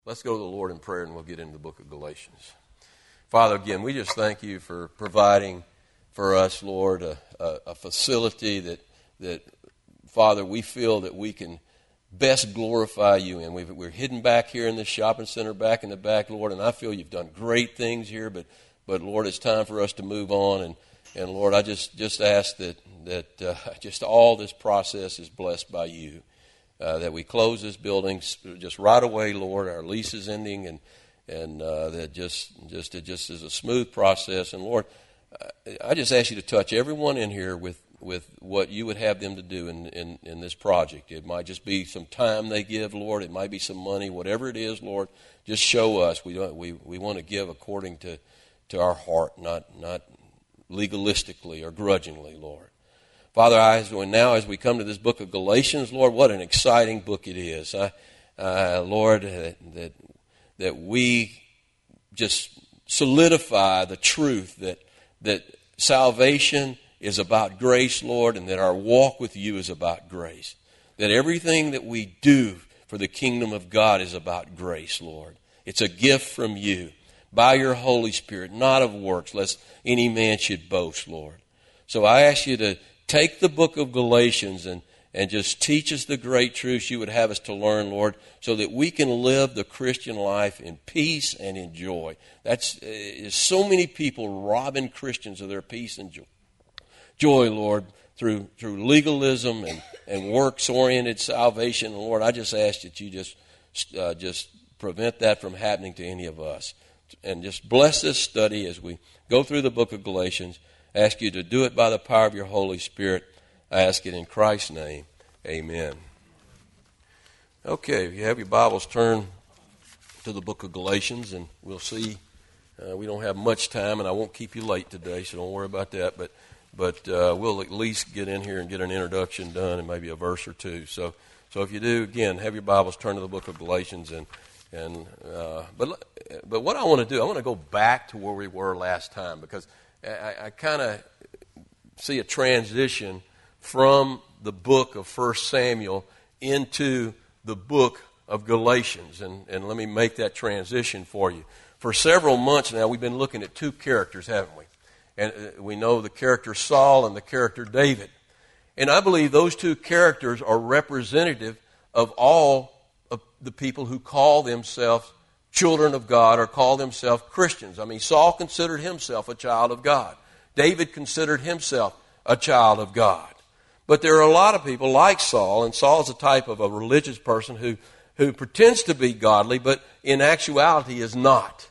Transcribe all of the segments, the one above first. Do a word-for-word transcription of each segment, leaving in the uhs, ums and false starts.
Let's go to the Lord in prayer and we'll get into the book of Galatians. Father, again, we just thank you for providing for us, Lord, a, a, a facility that, that, Father, we feel that we can best glorify you in. We've, we're hidden back here in this shopping center, back in the back, Lord, and I feel you've done great things here, but, but Lord, it's time for us to move on. And, and Lord, I just, just ask that, that uh, just all this process is blessed by you. Uh, that we close this building just right away, Lord. Our lease is ending, and and uh, that just just it just is a smooth process. And Lord, I just ask you to touch everyone in here with, with what you would have them to do in, in, in this project. It might just be some time they give, Lord. It might be some money, whatever it is, Lord. Just show us. We don't, we we want to give according to, to our heart, not not legalistically or grudgingly, Lord. Father, I, now as we come to this book of Galatians, Lord, what an exciting book it is. I, uh, Lord, that, that that we just solidify the truth that that salvation is about grace, Lord, and that our walk with you is about grace. That everything that we do for the kingdom of God is about grace, Lord. It's a gift from you by your Holy Spirit, not of works, lest any man should boast, Lord. So I ask you to take the book of Galatians and, and just teach us the great truths you would have us to learn, Lord, so that we can live the Christian life in peace and in joy. That's uh, so many people robbing Christians of their peace and joy, joy Lord, through through legalism and, and works-oriented salvation. Lord, I just ask that you just uh, just prevent that from happening to any of us. And just bless this study as we go through the book of Galatians. I ask you to do it by the power of your Holy Spirit. I ask it in Christ's name. Amen. Okay, if you have your Bibles, turn to the book of Galatians, and we'll see. Uh, we don't have much time, and I won't keep you late today, so don't worry about that. But but uh, we'll at least get in here and get an introduction done and maybe a verse or two. So so if you do, again, have your Bibles, turn to the book of Galatians. and and uh, But, but what I want to do, I want to go back to where we were last time, because I, I kind of see a transition from the book of First Samuel into the book of Galatians. And, and let me make that transition for you. For several months now, we've been looking at two characters, haven't we? And we know the character Saul and the character David. And I believe those two characters are representative of all of the people who call themselves children of God or call themselves Christians. I mean, Saul considered himself a child of God. David considered himself a child of God. But there are a lot of people like Saul, and Saul is a type of a religious person who, who pretends to be godly, but in actuality is not.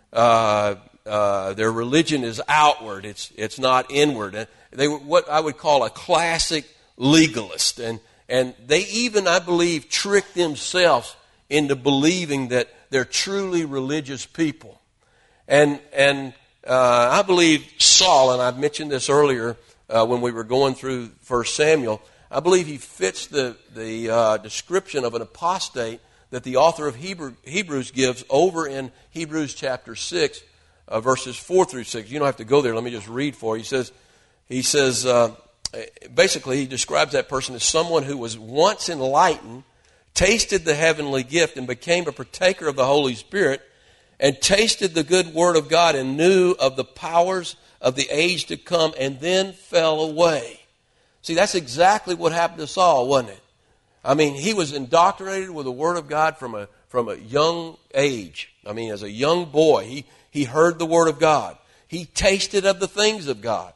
Uh, uh, their religion is outward. It's it's not inward. And they were what I would call a classic legalist. And, and they even, I believe, trick themselves into believing that they're truly religious people. And and uh, I believe Saul, and I've mentioned this earlier uh, when we were going through First Samuel, I believe he fits the, the uh, description of an apostate that the author of Hebrew, Hebrews gives over in Hebrews chapter six, uh, verses four through six. You don't have to go there. Let me just read for you. He says, he says uh, basically he describes that person as someone who was once enlightened, tasted the heavenly gift, and became a partaker of the Holy Spirit, and tasted the good word of God, and knew of the powers of the age to come, and then fell away. See, that's exactly what happened to Saul, wasn't it? I mean, he was indoctrinated with the word of God from a from a young age. I mean, as a young boy, he, he heard the word of God. He tasted of the things of God.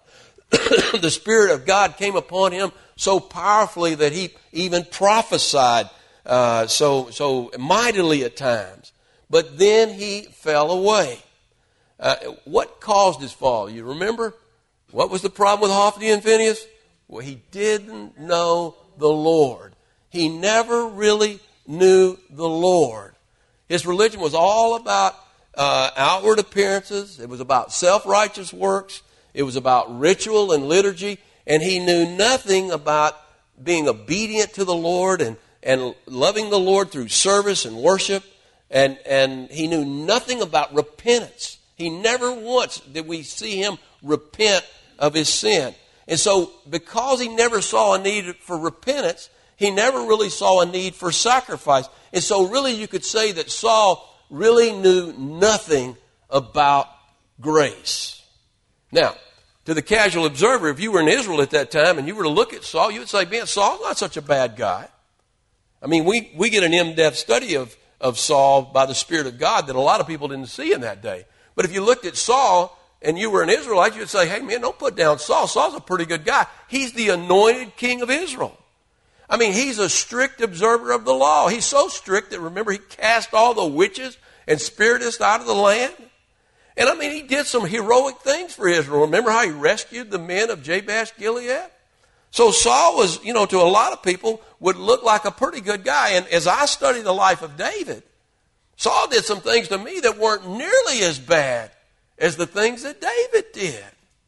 The Spirit of God came upon him so powerfully that he even prophesied Uh, so so mightily at times. But then he fell away. Uh, what caused his fall? You remember? What was the problem with Hophni and Phinehas? Well, he didn't know the Lord. He never really knew the Lord. His religion was all about uh, outward appearances. It was about self-righteous works. It was about ritual and liturgy. And he knew nothing about being obedient to the Lord and and loving the Lord through service and worship, and, and he knew nothing about repentance. He never once did we see him repent of his sin. And so because he never saw a need for repentance, he never really saw a need for sacrifice. And so really you could say that Saul really knew nothing about grace. Now, to the casual observer, if you were in Israel at that time and you were to look at Saul, you would say, man, Saul's not such a bad guy. I mean, we, we get an in-depth study of, of Saul by the Spirit of God that a lot of people didn't see in that day. But if you looked at Saul and you were an Israelite, you would say, hey, man, don't put down Saul. Saul's a pretty good guy. He's the anointed king of Israel. I mean, he's a strict observer of the law. He's so strict that, remember, he cast all the witches and spiritists out of the land. And, I mean, he did some heroic things for Israel. Remember how he rescued the men of Jabesh Gilead? So Saul was, you know, to a lot of people, would look like a pretty good guy. And as I study the life of David, Saul did some things to me that weren't nearly as bad as the things that David did.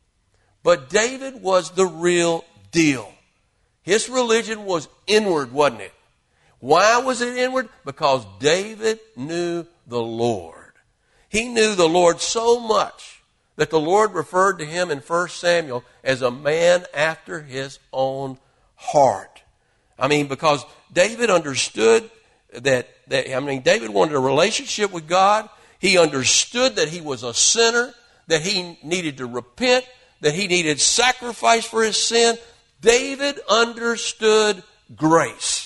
But David was the real deal. His religion was inward, wasn't it? Why was it inward? Because David knew the Lord. He knew the Lord so much that the Lord referred to him in First Samuel as a man after his own heart. I mean, because David understood that, that, I mean, David wanted a relationship with God. He understood that he was a sinner, that he needed to repent, that he needed sacrifice for his sin. David understood grace.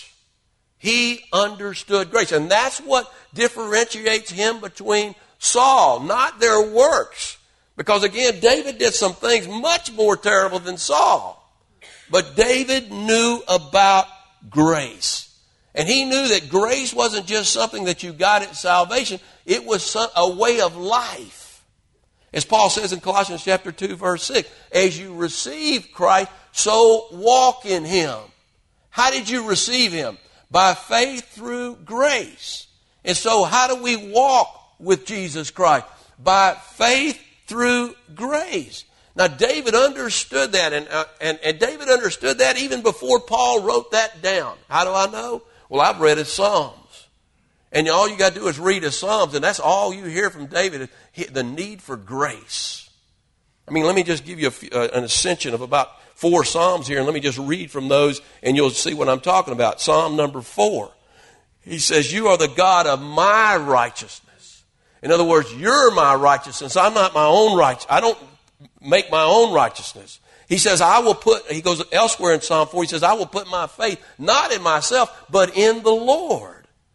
He understood grace. And that's what differentiates him between Saul, not their works. Because again, David did some things much more terrible than Saul. But David knew about grace. And he knew that grace wasn't just something that you got at salvation. It was a way of life. As Paul says in Colossians chapter two, verse six, as you receive Christ, so walk in him. How did you receive him? By faith through grace. And so how do we walk with Jesus Christ? By faith through grace. Now David understood that, and, uh, and, and David understood that even before Paul wrote that down. How do I know? Well, I've read his Psalms. And all you got to do is read his Psalms, and that's all you hear from David, is the need for grace. I mean, let me just give you a few, uh, an ascension of about four Psalms here, and let me just read from those, and you'll see what I'm talking about. Psalm number four. He says, you are the God of my righteousness. In other words, you're my righteousness. I'm not my own righteousness. I don't make my own righteousness. He says, I will put, he goes elsewhere in Psalm four, he says, I will put my faith not in myself, but in the Lord.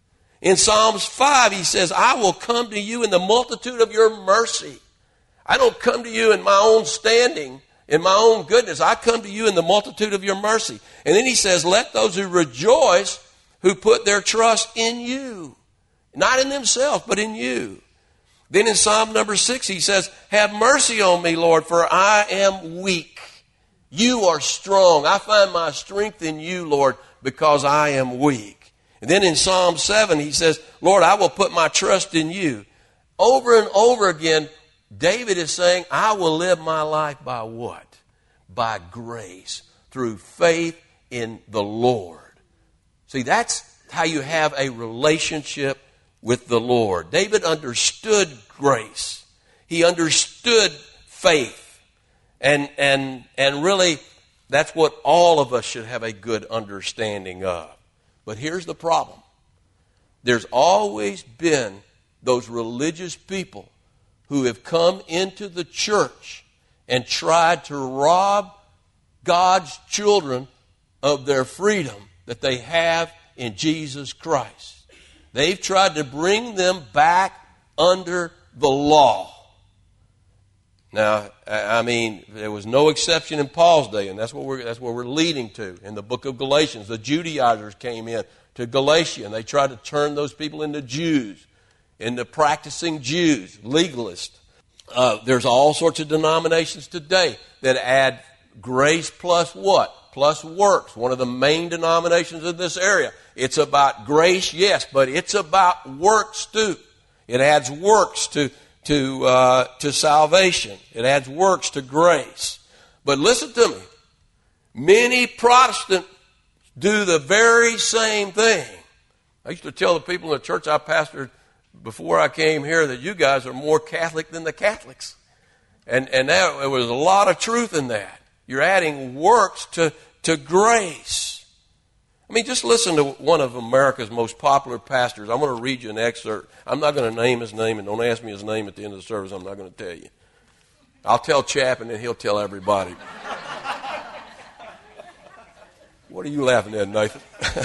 In Psalms five, he says, I will come to you in the multitude of your mercy. I don't come to you in my own standing, in my own goodness. I come to you in the multitude of your mercy. And then he says, let those who rejoice, who put their trust in you. Not in themselves, but in you. Then in Psalm number six, he says, have mercy on me, Lord, for I am weak. You are strong. I find my strength in you, Lord, because I am weak. And then in Psalm seven, he says, Lord, I will put my trust in you. Over and over again, David is saying, I will live my life by what? By grace, through faith in the Lord. See, that's how you have a relationship with the Lord. David understood grace. He understood faith. And, and, and really, that's what all of us should have a good understanding of. But here's the problem. There's always been those religious people who have come into the church and tried to rob God's children of their freedom that they have in Jesus Christ. They've tried to bring them back under the law. Now, I mean, there was no exception in Paul's day, and that's what we're that's what we're leading to in the book of Galatians. The Judaizers came in to Galatia, and they tried to turn those people into Jews, into practicing Jews, legalists. Uh, there's all sorts of denominations today that add grace plus what? Plus works. One of the main denominations in this area. It's about grace, yes, but it's about works too. It adds works to to uh, to salvation. It adds works to grace. But listen to me. Many Protestants do the very same thing. I used to tell the people in the church I pastored before I came here that you guys are more Catholic than the Catholics. And and that, there was a lot of truth in that. You're adding works to, to grace. I mean, just listen to one of America's most popular pastors. I'm going to read you an excerpt. I'm not going to name his name, and don't ask me his name at the end of the service. I'm not going to tell you. I'll tell Chap, and then he'll tell everybody. What are you laughing at, Nathan?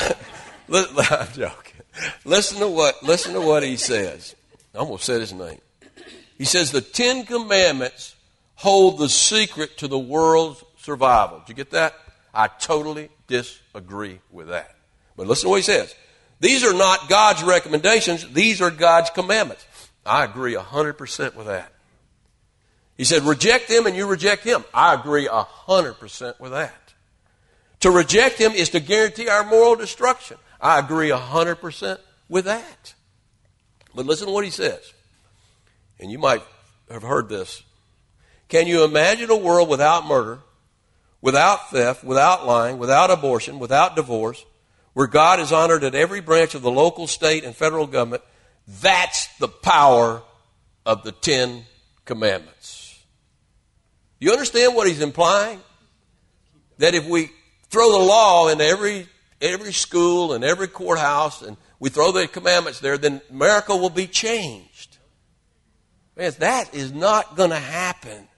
I'm joking. Listen to what, listen to what he says. I'm going to say his name. He says, the Ten Commandments hold the secret to the world's survival. Did you get that? I totally disagree with that. But listen to what he says. These are not God's recommendations. These are God's commandments. I agree one hundred percent with that. He said, reject them and you reject him. I agree one hundred percent with that. To reject him is to guarantee our moral destruction. I agree one hundred percent with that. But listen to what he says. And you might have heard this. Can you imagine a world without murder, without theft, without lying, without abortion, without divorce, where God is honored at every branch of the local, state, and federal government? That's the power of the Ten Commandments. You understand what he's implying? That if we throw the law into every every school and every courthouse and we throw the commandments there, then America will be changed. Man, that is not going to happen.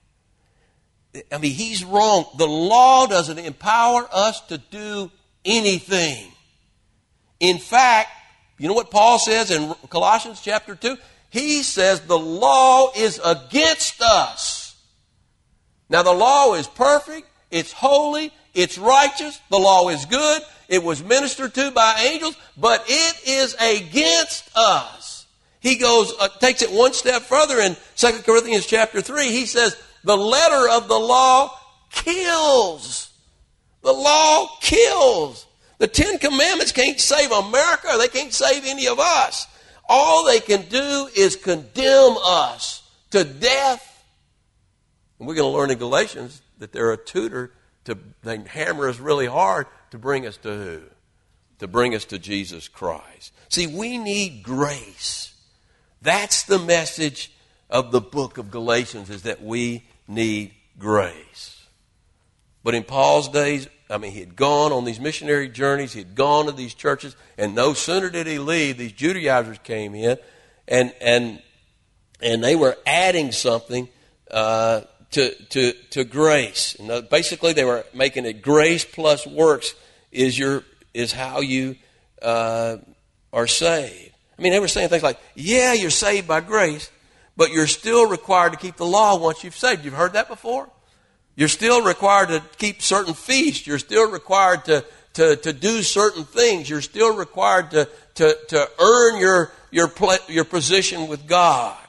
I mean, he's wrong. The law doesn't empower us to do anything. In fact, you know what Paul says in Colossians chapter two? He says the law is against us. Now, the law is perfect, it's holy, it's righteous, the law is good, it was ministered to by angels, but it is against us. He goes, uh, takes it one step further in Second Corinthians chapter three. He says, the letter of the law kills. The law kills. The Ten Commandments can't save America. They can't save any of us. All they can do is condemn us to death. And we're going to learn in Galatians that they're a tutor to, they hammer us really hard to bring us to who? To bring us to Jesus Christ. See, we need grace. That's the message of the book of Galatians, is that we need grace. But in Paul's days, I mean, he had gone on these missionary journeys, he had gone to these churches, and no sooner did he leave, these Judaizers came in, and and and they were adding something uh, to to to grace. And basically, they were making it grace plus works is your is how you uh, are saved. I mean, they were saying things like, "Yeah, you're saved by grace, but you're still required to keep the law once you've saved." You've heard that before? You're still required to keep certain feasts. You're still required to, to, to do certain things. You're still required to, to, to earn your, your, your position with God.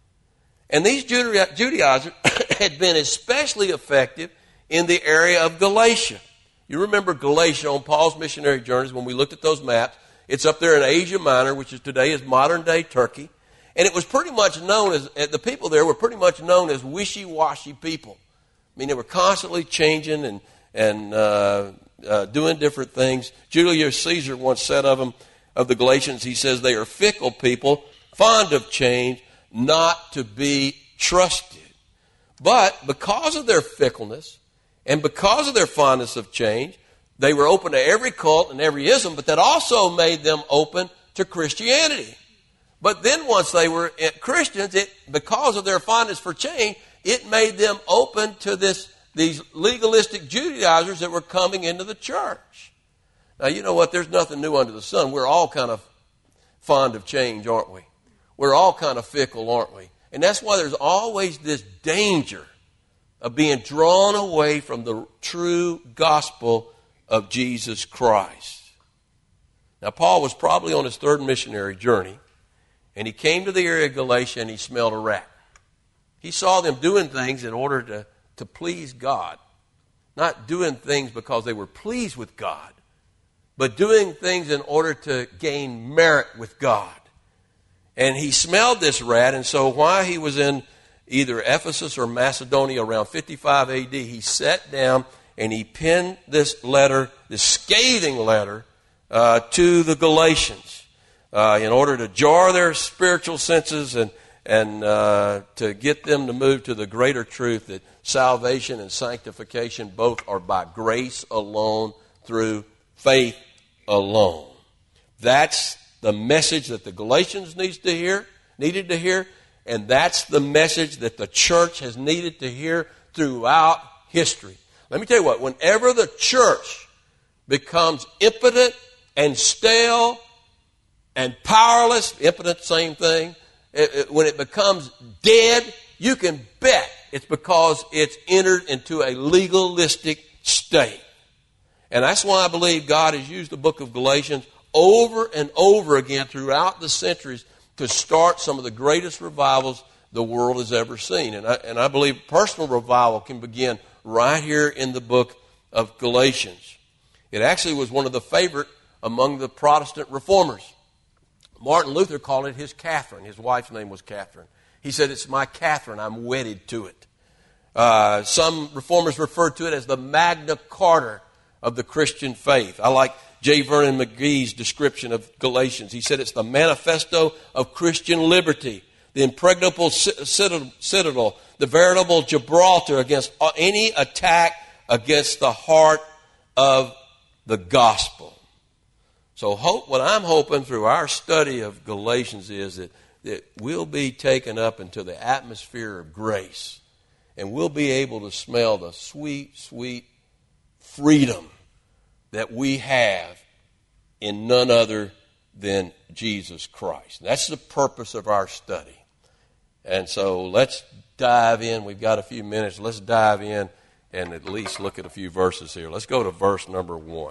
And these Judaizers had been especially effective in the area of Galatia. You remember Galatia on Paul's missionary journeys when we looked at those maps. It's up there in Asia Minor, which is today is modern-day Turkey. And it was pretty much known as, the people there were pretty much known as wishy-washy people. I mean, they were constantly changing and, and uh, uh, doing different things. Julius Caesar once said of them, of the Galatians, he says they are fickle people, fond of change, not to be trusted. But because of their fickleness and because of their fondness of change, they were open to every cult and every ism, but that also made them open to Christianity. But then once they were Christians, it, because of their fondness for change, it made them open to this these legalistic Judaizers that were coming into the church. Now, you know what? There's nothing new under the sun. We're all kind of fond of change, aren't we? We're all kind of fickle, aren't we? And that's why there's always this danger of being drawn away from the true gospel of Jesus Christ. Now, Paul was probably on his third missionary journey, and he came to the area of Galatia and he smelled a rat. He saw them doing things in order to, to please God. Not doing things because they were pleased with God, but doing things in order to gain merit with God. And he smelled this rat, and so while he was in either Ephesus or Macedonia around fifty-five A D, he sat down and he penned this letter, this scathing letter, uh, to the Galatians uh, in order to jar their spiritual senses and and uh, to get them to move to the greater truth that salvation and sanctification both are by grace alone, through faith alone. That's the message that the Galatians needs to hear, needed to hear, and that's the message that the church has needed to hear throughout history. Let me tell you what, whenever the church becomes impotent and stale and powerless, impotent, same thing, it, it, when it becomes dead, you can bet it's because it's entered into a legalistic state. And that's why I believe God has used the book of Galatians over and over again throughout the centuries to start some of the greatest revivals the world has ever seen. And I, and I believe personal revival can begin right here in the book of Galatians. It actually was one of the favorite among the Protestant reformers. Martin Luther called it his Catherine. His wife's name was Catherine. He said, it's my Catherine, I'm wedded to it. Uh, some reformers referred to it as the Magna Carta of the Christian faith. I like J. Vernon McGee's description of Galatians. He said it's the manifesto of Christian liberty, the impregnable citadel, the veritable Gibraltar against any attack against the heart of the gospel. So hope, what I'm hoping through our study of Galatians is that, that we'll be taken up into the atmosphere of grace, and we'll be able to smell the sweet, sweet freedom that we have in none other than Jesus Christ. That's the purpose of our study. And so let's dive in. We've got a few minutes. Let's dive in and at least look at a few verses here. Let's go to verse number one.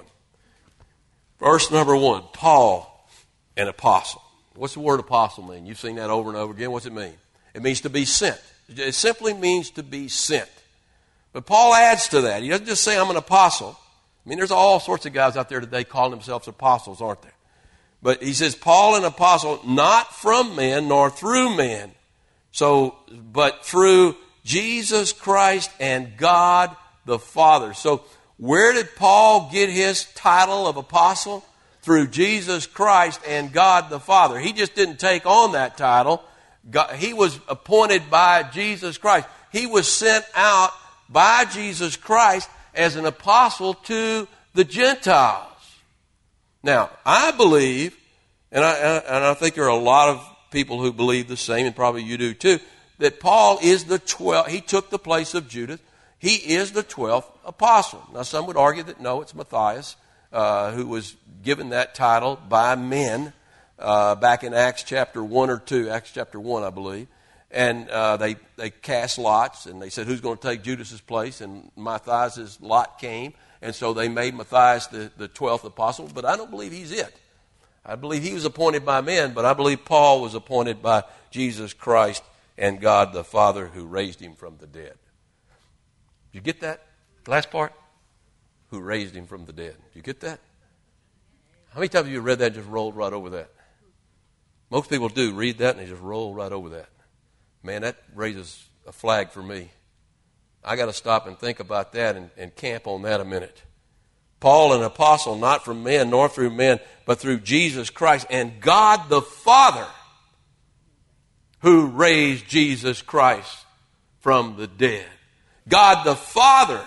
Verse number one, Paul, an apostle. What's the word apostle mean? You've seen that over and over again. What's it mean? It means to be sent. It simply means to be sent. But Paul adds to that. He doesn't just say, I'm an apostle. I mean, there's all sorts of guys out there today calling themselves apostles, aren't there? But he says, Paul, an apostle, not from man nor through man, so, but through Jesus Christ and God the Father. So where did Paul get his title of apostle? Through Jesus Christ and God the Father. He just didn't take on that title. God, he was appointed by Jesus Christ. He was sent out by Jesus Christ as an apostle to the Gentiles. Now, I believe, and I, and I think there are a lot of people who believe the same, and probably you do too, that Paul is the twelfth. He took the place of Judas. He is the twelfth apostle. Now, some would argue that no, it's Matthias, uh, who was given that title by men uh, back in Acts chapter one or two, Acts chapter one, I believe. And uh, they, they cast lots, and they said, who's going to take Judas's place? And Matthias' lot came, and so they made Matthias the, the twelfth apostle, but I don't believe he's it. I believe he was appointed by men, but I believe Paul was appointed by Jesus Christ and God the Father who raised him from the dead. Did you get that last part? Who raised him from the dead. Did you get that? How many times have you read that and just rolled right over that? Most people do read that and they just roll right over that. Man, that raises a flag for me. I got to stop and think about that and, and camp on that a minute. Paul, an apostle, not from men nor through men, but through Jesus Christ and God the Father, who raised Jesus Christ from the dead. God the Father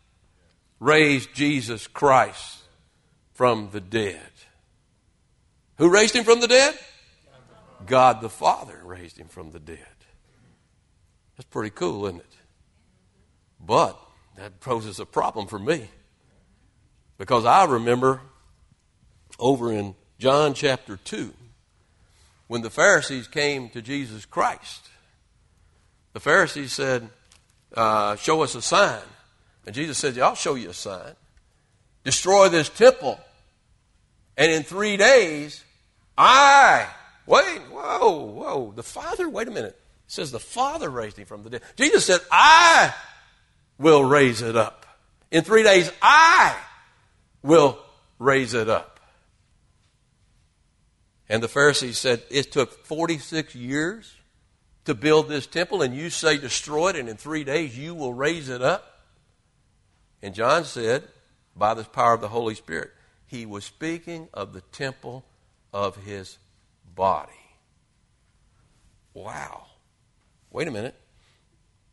raised Jesus Christ from the dead. Who raised him from the dead? God the Father raised him from the dead. That's pretty cool, isn't it? But that poses a problem for me. Because I remember over in John chapter two, when the Pharisees came to Jesus Christ, the Pharisees said, uh, show us a sign. And Jesus said, yeah, I'll show you a sign. Destroy this temple, and in three days, I, wait, whoa, whoa, the Father, wait a minute. It says the Father raised him from the dead. Jesus said, I will raise it up. In three days, I will raise it up. And the Pharisees said, it took forty-six years to build this temple, and you say destroy it, and in three days you will raise it up? And John said, by the power of the Holy Spirit, he was speaking of the temple of his body. Wow. Wait a minute.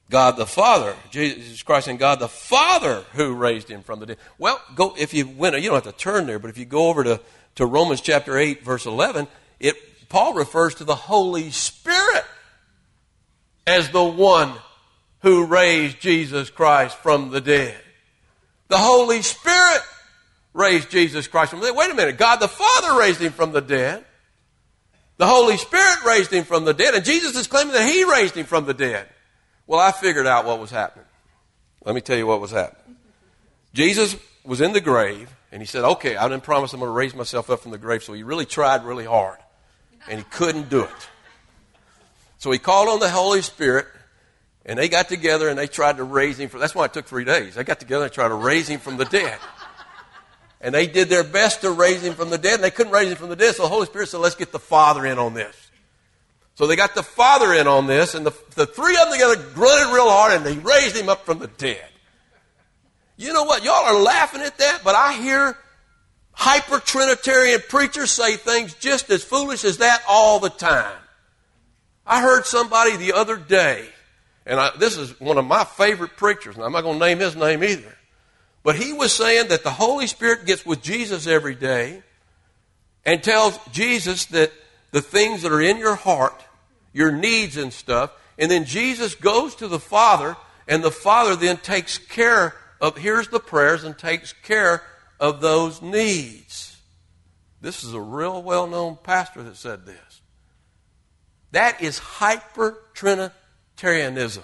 God the Father, Jesus Christ and God the Father who raised him from the dead. Well, go if you went, you don't have to turn there, but if you go over to, to Romans chapter eight, verse eleven, it Paul refers to the Holy Spirit as the one who raised Jesus Christ from the dead. The Holy Spirit raised Jesus Christ from the dead. Wait a minute, God the Father raised him from the dead. The Holy Spirit raised him from the dead, and Jesus is claiming that he raised him from the dead. Well, I figured out what was happening. Let me tell you what was happening. Jesus was in the grave, and he said, okay, I didn't promise I'm going to raise myself up from the grave, so he really tried really hard, and he couldn't do it. So he called on the Holy Spirit, and they got together, and they tried to raise him. From, that's why it took three days. They got together and tried to raise him from the dead. And they did their best to raise him from the dead, and they couldn't raise him from the dead, so the Holy Spirit said, let's get the Father in on this. So they got the Father in on this, and the, the three of them together grunted real hard, and they raised him up from the dead. You know what? Y'all are laughing at that, but I hear hyper-Trinitarian preachers say things just as foolish as that all the time. I heard somebody the other day, and I, this is one of my favorite preachers, and I'm not going to name his name either, but he was saying that the Holy Spirit gets with Jesus every day and tells Jesus that the things that are in your heart, your needs and stuff, and then Jesus goes to the Father, and the Father then takes care of, hears the prayers and takes care of those needs. This is a real well-known pastor that said this. That is hyper-Trinitarianism.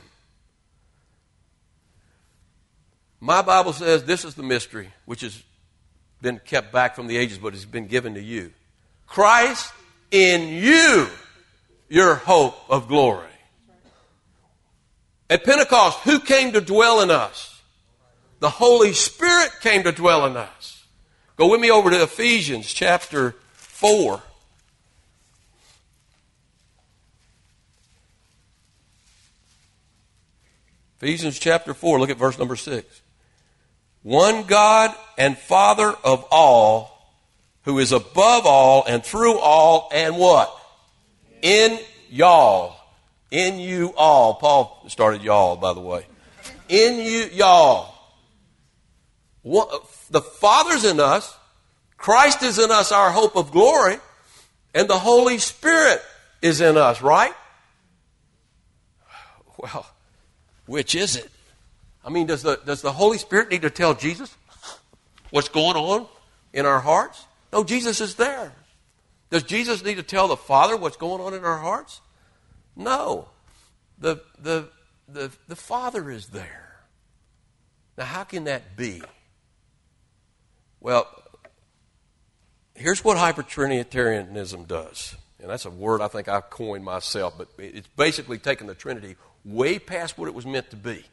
My Bible says this is the mystery, which has been kept back from the ages, but has been given to you. Christ in you, your hope of glory. At Pentecost, who came to dwell in us? The Holy Spirit came to dwell in us. Go with me over to Ephesians chapter four. Ephesians chapter four, look at verse number six. One God and Father of all, who is above all and through all and what? In y'all. In you all. Paul started y'all, by the way. In you, y'all. What, the Father's in us. Christ is in us, our hope of glory. And the Holy Spirit is in us, right? Well, which is it? I mean, does the, does the Holy Spirit need to tell Jesus what's going on in our hearts? No, Jesus is there. Does Jesus need to tell the Father what's going on in our hearts? No. The, the, the, the Father is there. Now, how can that be? Well, here's what hyper-Trinitarianism does. And that's a word I think I coined myself, but it's basically taking the Trinity way past what it was meant to be.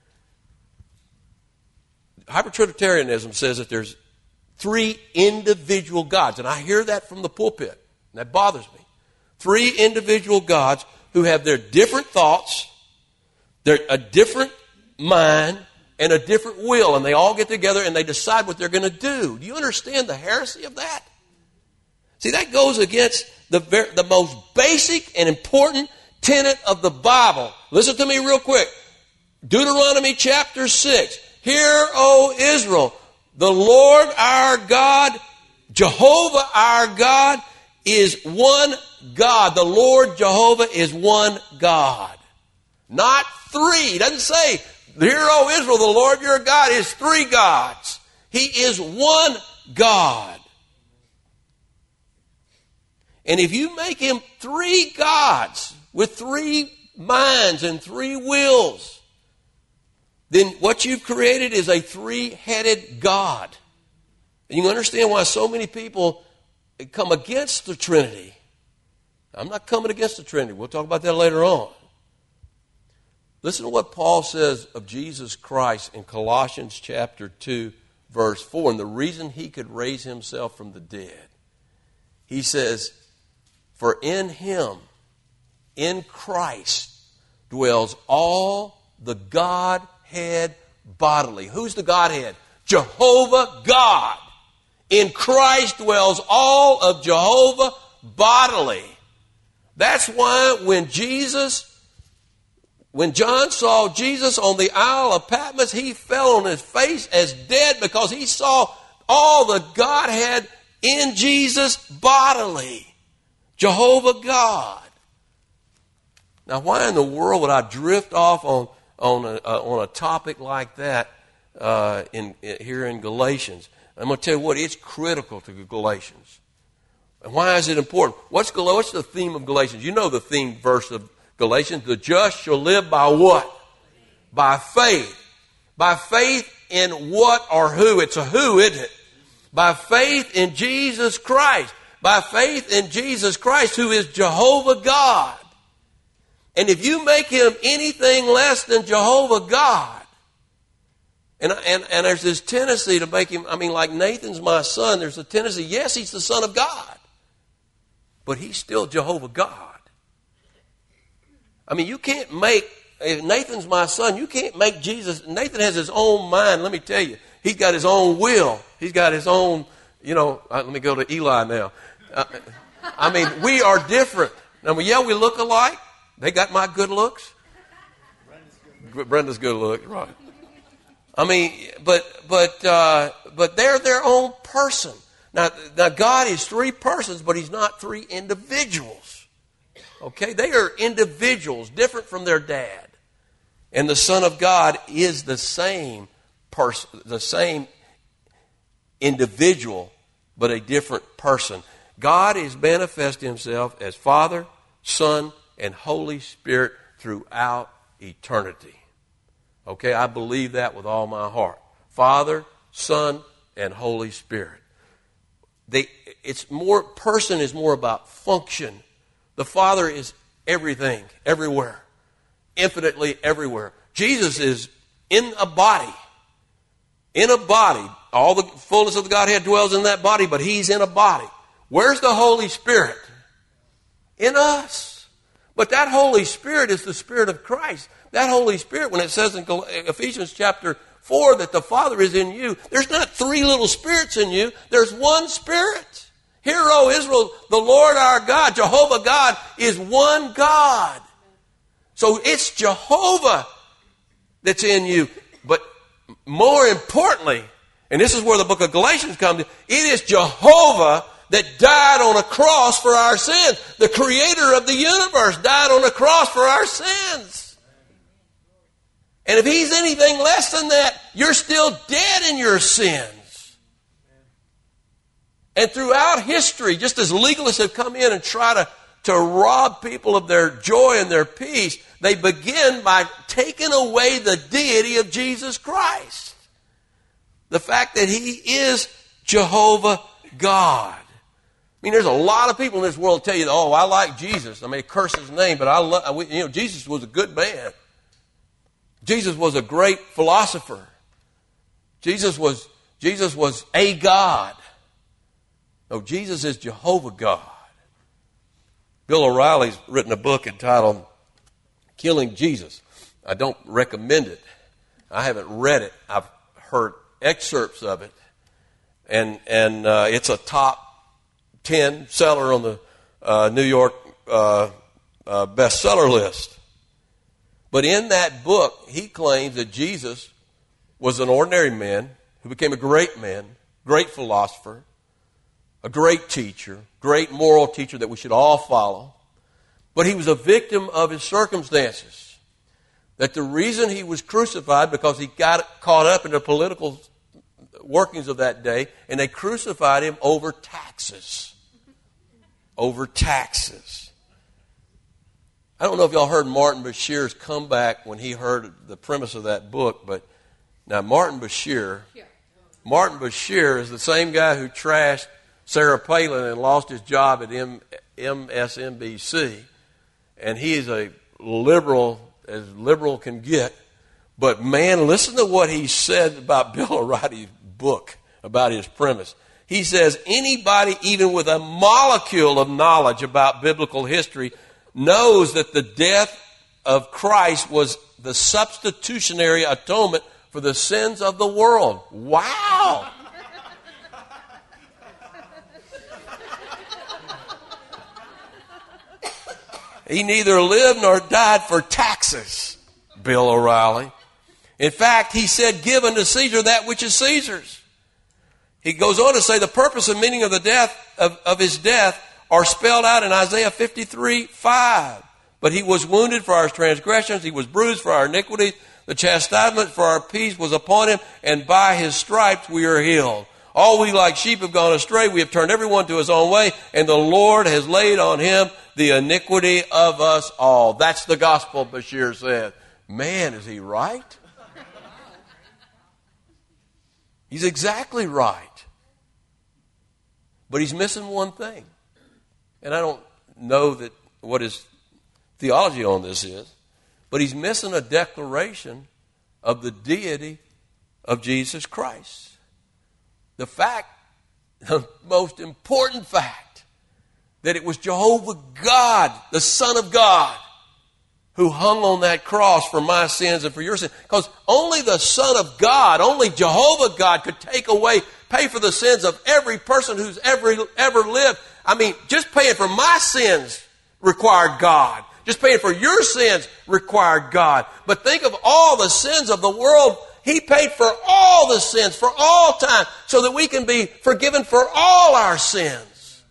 Hyper-Trinitarianism says that there's three individual gods, and I hear that from the pulpit, and that bothers me. Three individual gods who have their different thoughts, they're a different mind, and a different will, and they all get together and they decide what they're going to do. Do you understand the heresy of that? See, that goes against the ver- the most basic and important tenet of the Bible. Listen to me real quick. Deuteronomy chapter six. Hear, O Israel, the Lord our God, Jehovah our God, is one God. The Lord Jehovah is one God. Not three. He doesn't say, hear, O Israel, the Lord your God is three gods. He is one God. And if you make him three gods with three minds and three wills, then what you've created is a three-headed God. And you can understand why so many people come against the Trinity. I'm not coming against the Trinity. We'll talk about that later on. Listen to what Paul says of Jesus Christ in Colossians chapter two, verse four. And the reason he could raise himself from the dead. He says, for in him, in Christ, dwells all the Godhead bodily. Who's the Godhead? Jehovah God. In Christ dwells all of Jehovah bodily. That's why when Jesus When John saw Jesus on the Isle of Patmos, he fell on his face as dead because he saw all the Godhead in Jesus bodily. Jehovah God. Now, why in the world would I drift off on, on, a, uh, on a topic like that uh, in, in here in Galatians? I'm going to tell you what, it's critical to Galatians. And why is it important? What's, what's the theme of Galatians? You know the theme verse of Galatians. The just shall live by what? By faith. By faith in what or who? It's a who, isn't it? By faith in Jesus Christ. By faith in Jesus Christ, who is Jehovah God. And if you make him anything less than Jehovah God, and, and, and there's this tendency to make him, I mean, like Nathan's my son, there's a tendency, yes, he's the Son of God, but he's still Jehovah God. I mean, you can't make, if Nathan's my son, you can't make Jesus, Nathan has his own mind, let me tell you. He's got his own will. He's got his own, you know, uh, let me go to Eli now. Uh, I mean, we are different. Now, yeah, we look alike. They got my good looks. Brenda's good, Brenda's good look, right. I mean, but but uh, but they're their own person. Now, now, God is three persons, but he's not three individuals. Okay? They are individuals, different from their dad. And the Son of God is the same person, the same individual, but a different person. God is manifesting himself as Father, Son, and Holy Spirit throughout eternity. Okay, I believe that with all my heart. Father, Son, and Holy Spirit. They, it's more, person is more about function. The Father is everything, everywhere, infinitely everywhere. Jesus is in a body, in a body. All the fullness of the Godhead dwells in that body, but he's in a body. Where's the Holy Spirit? In us. But that Holy Spirit is the Spirit of Christ. That Holy Spirit, when it says in Ephesians chapter four that the Father is in you, there's not three little spirits in you. There's one Spirit. Hear, O Israel, the Lord our God, Jehovah God, is one God. So it's Jehovah that's in you. But more importantly, and this is where the book of Galatians comes in, it is Jehovah that died on a cross for our sins. The creator of the universe died on a cross for our sins. And if he's anything less than that, you're still dead in your sins. And throughout history, just as legalists have come in and try to, to rob people of their joy and their peace, they begin by taking away the deity of Jesus Christ. The fact that he is Jehovah God. I mean, there's a lot of people in this world tell you, oh, I like Jesus. I may curse his name, but I love, you know, Jesus was a good man. Jesus was a great philosopher. Jesus was, Jesus was a God. No, Jesus is Jehovah God. Bill O'Reilly's written a book entitled Killing Jesus. I don't recommend it. I haven't read it. I've heard excerpts of it. And, and uh, it's a top ten seller on the uh, New York uh, uh, bestseller list. But in that book, he claims that Jesus was an ordinary man who became a great man, great philosopher, a great teacher, great moral teacher that we should all follow. But he was a victim of his circumstances. That the reason he was crucified, because he got caught up in the political workings of that day, and they crucified him over taxes. Over taxes. I don't know if y'all heard Martin Bashir's comeback when he heard the premise of that book, but now Martin Bashir, Martin Bashir is the same guy who trashed Sarah Palin and lost his job at M S N B C, and he is a liberal as liberal can get. But man, listen to what he said about Bill O'Reilly's book, about his premise. He says, anybody even with a molecule of knowledge about biblical history knows that the death of Christ was the substitutionary atonement for the sins of the world. Wow! He neither lived nor died for taxes. Bill O'Reilly. In fact, he said, give unto Caesar that which is Caesar's. He goes on to say the purpose and meaning of the death of, of his death are spelled out in Isaiah fifty-three five. But he was wounded for our transgressions, he was bruised for our iniquities. The chastisement for our peace was upon him, and by his stripes we are healed. All we like sheep have gone astray. We have turned everyone to his own way, and the Lord has laid on him the iniquity of us all. That's the gospel, Bashir said. Man, is he right? He's exactly right. But he's missing one thing. And I don't know that what his theology on this is, but he's missing a declaration of the deity of Jesus Christ. The fact, the most important fact, that it was Jehovah God, the Son of God, who hung on that cross for my sins and for your sins. Because only the Son of God, only Jehovah God could take away, pay for the sins of every person who's ever, ever lived. I mean, just paying for my sins required God. Just paying for your sins required God. But think of all the sins of the world. He paid for all the sins for all time so that we can be forgiven for all our sins.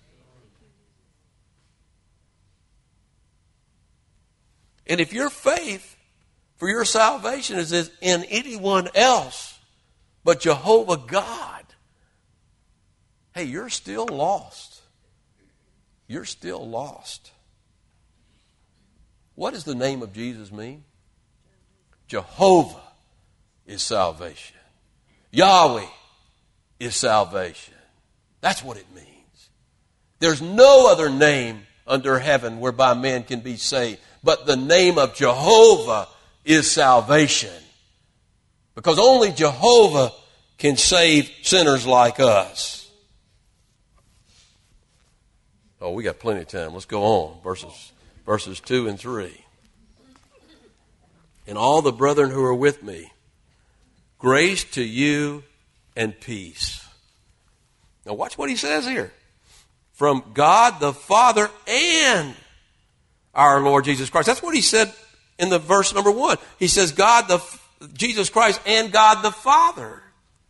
And if your faith for your salvation is in anyone else but Jehovah God, hey, you're still lost. You're still lost. What does the name of Jesus mean? Jehovah is salvation. Yahweh is salvation. That's what it means. There's no other name under heaven whereby man can be saved, but the name of Jehovah is salvation. Because only Jehovah can save sinners like us. Oh, we got plenty of time. Let's go on. Verses, verses two and three. And all the brethren who are with me, grace to you and peace. Now watch what he says here. From God the Father and our Lord Jesus Christ. That's what he said in the verse number one. He says God the Jesus Christ and God the Father.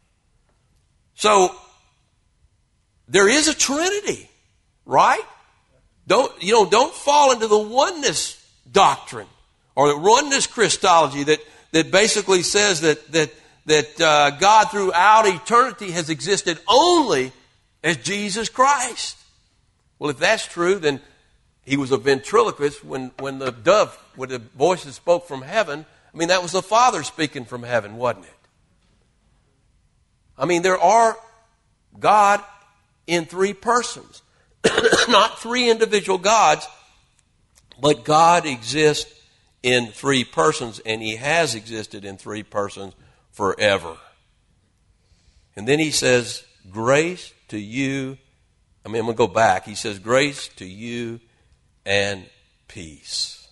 So there is a Trinity, right? Don't you know? Don't fall into the oneness doctrine or the oneness Christology that that basically says that that that uh, God throughout eternity has existed only as Jesus Christ. Well, if that's true, then he was a ventriloquist when, when the dove, when the voices spoke from heaven. I mean, that was the Father speaking from heaven, wasn't it? I mean, there are God in three persons. Not three individual gods, but God exists in three persons, and he has existed in three persons forever. And then he says, grace to you. I mean, I'm going to go back. He says, grace to you and peace.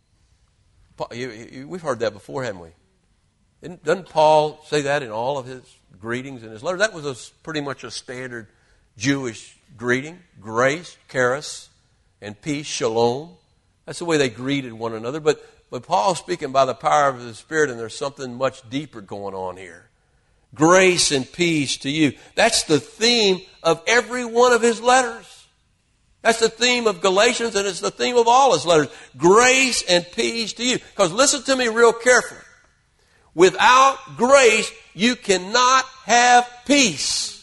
We've heard that before, haven't we? Doesn't Paul say that in all of his greetings and his letters? That was a, pretty much a standard Jewish greeting. Grace, charis, and peace, shalom. That's the way they greeted one another. But, but Paul's speaking by the power of the Spirit, and there's something much deeper going on here. Grace and peace to you. That's the theme of every one of his letters. That's the theme of Galatians, and it's the theme of all his letters. Grace and peace to you. Because listen to me real carefully. Without grace, you cannot have peace.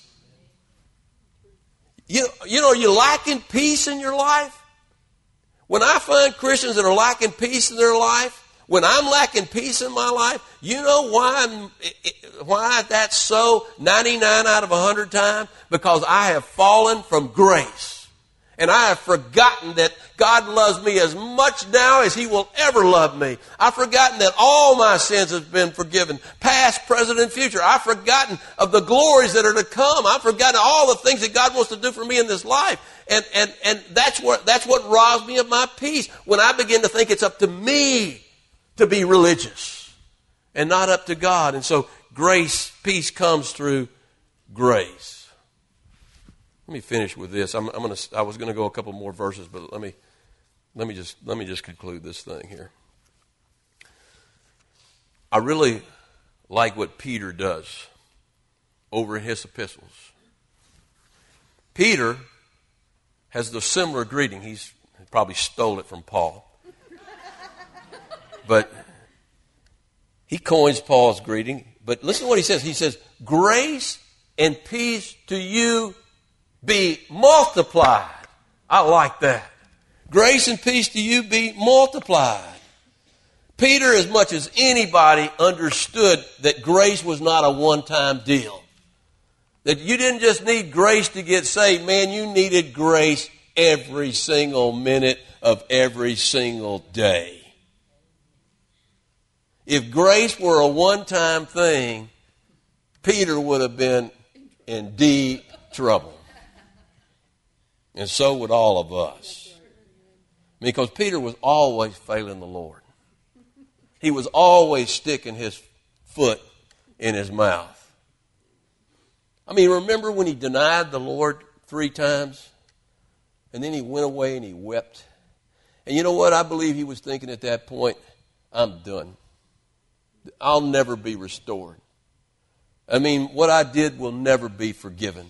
You, you know, you're lacking peace in your life. When I find Christians that are lacking peace in their life, when I'm lacking peace in my life, you know why I'm, why that's so ninety-nine out of one hundred times? Because I have fallen from grace. And I have forgotten that God loves me as much now as he will ever love me. I've forgotten that all my sins have been forgiven, past, present, and future. I've forgotten of the glories that are to come. I've forgotten all the things that God wants to do for me in this life. And, and, and that's what, that's what robs me of my peace. When I begin to think it's up to me to be religious and not up to God. And so grace, peace comes through grace. Let me finish with this. I'm, I'm gonna, I was going to go a couple more verses, but let me, let me just, let me just conclude this thing here. I really like what Peter does over in his epistles. Peter has the similar greeting. He's he probably stole it from Paul. But he coins Paul's greeting. But listen to what he says. He says, grace and peace to you be multiplied. I like that. Grace and peace to you be multiplied. Peter, as much as anybody, understood that grace was not a one-time deal. That you didn't just need grace to get saved. Man, you needed grace every single minute of every single day. If grace were a one-time thing, Peter would have been in deep trouble. And so would all of us. Because Peter was always failing the Lord. He was always sticking his foot in his mouth. I mean, remember when he denied the Lord three times? And then he went away and he wept. And you know what? I believe he was thinking at that point, I'm done. I'll never be restored. I mean, what I did will never be forgiven.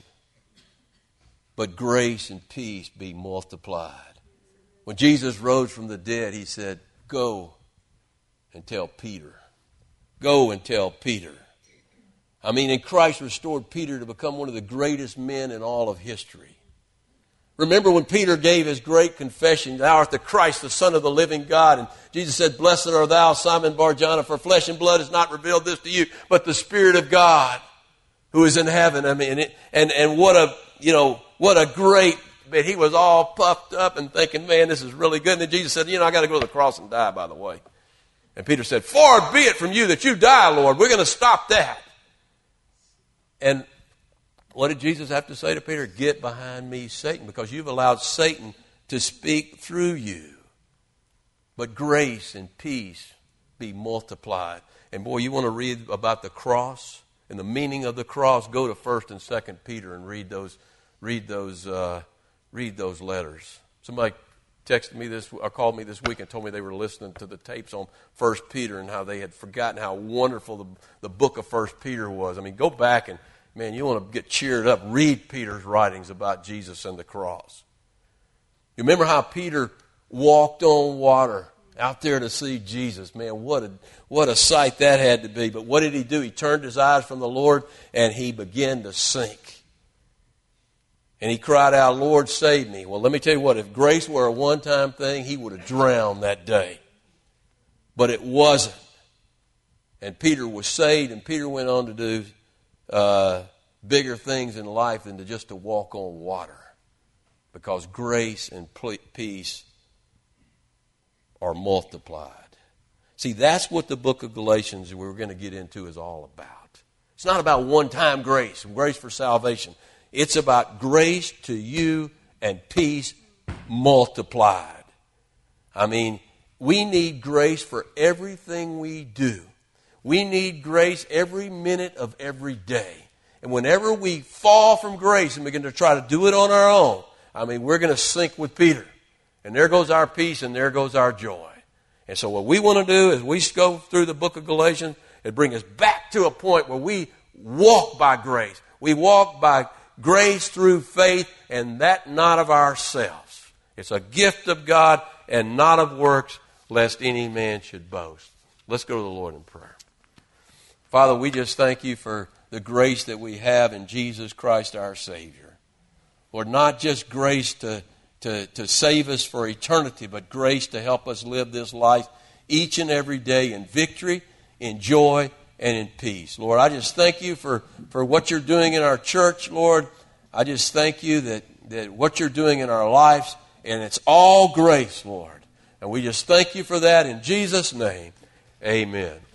But grace and peace be multiplied. When Jesus rose from the dead, he said, go and tell Peter. Go and tell Peter. I mean, and Christ restored Peter to become one of the greatest men in all of history. Remember when Peter gave his great confession, thou art the Christ, the Son of the living God. And Jesus said, blessed art thou, Simon Bar-Jonah, for flesh and blood has not revealed this to you, but the Spirit of God who is in heaven. I mean, and, and what a, you know, what a great, but he was all puffed up and thinking, man, this is really good. And then Jesus said, you know, I got to go to the cross and die, by the way. And Peter said, far be it from you that you die, Lord. We're going to stop that. And what did Jesus have to say to Peter? Get behind me, Satan, because you've allowed Satan to speak through you. But grace and peace be multiplied. And boy, you want to read about the cross and the meaning of the cross? Go to First and Second Peter and read those, read those, uh, read those letters. Somebody texted me this, or called me this week and told me they were listening to the tapes on First Peter and how they had forgotten how wonderful the, the book of First Peter was. I mean, go back and, man, you want to get cheered up. Read Peter's writings about Jesus and the cross. You remember how Peter walked on water out there to see Jesus. Man, what a, what a sight that had to be. But what did he do? He turned his eyes from the Lord and he began to sink. And he cried out, Lord, save me. Well, let me tell you what, if grace were a one-time thing, he would have drowned that day. But it wasn't. And Peter was saved, and Peter went on to do uh, bigger things in life than to just to walk on water. Because grace and peace are multiplied. See, that's what the book of Galatians we're going to get into is all about. It's not about one-time grace, grace for salvation. It's about grace to you and peace multiplied. I mean, we need grace for everything we do. We need grace every minute of every day. And whenever we fall from grace and begin to try to do it on our own, I mean, we're going to sink with Peter. And there goes our peace and there goes our joy. And so what we want to do is we go through the book of Galatians and bring us back to a point where we walk by grace. We walk by grace through faith, and that not of ourselves. It's a gift of God and not of works, lest any man should boast. Let's go to the Lord in prayer. Father, we just thank you for the grace that we have in Jesus Christ our Savior. Lord, not just grace to, to, to save us for eternity, but grace to help us live this life each and every day in victory, in joy, and in peace. Lord, I just thank you for, for what you're doing in our church, Lord. I just thank you that, that what you're doing in our lives, and it's all grace, Lord. And we just thank you for that in Jesus' name. Amen.